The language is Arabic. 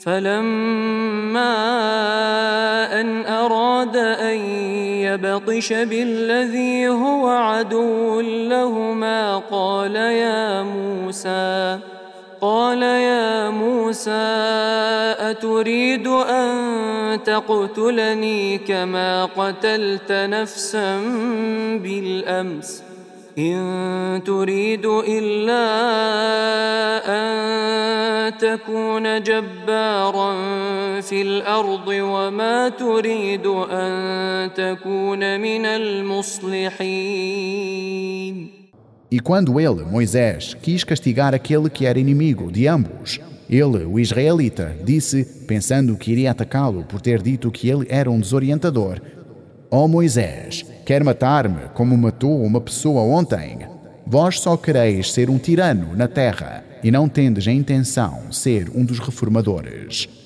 فلما أن أراد أن يبطش بالذي هو عدو لهما قال يا موسى أتريد أن تقتلني كما قتلت نفسا بالأمس إن تريد إلا أن تكون جبارا في الأرض وما تريد أن تكون من المصلحين. E quando ele, Moisés, quis castigar aquele que era inimigo de ambos, ele, o israelita, disse, pensando que iria atacá-lo por ter dito que ele era um desorientador: Ó Moisés, quer matar-me como matou uma pessoa ontem? Vós só quereis ser um tirano na terra e não tendes a intenção ser um dos reformadores.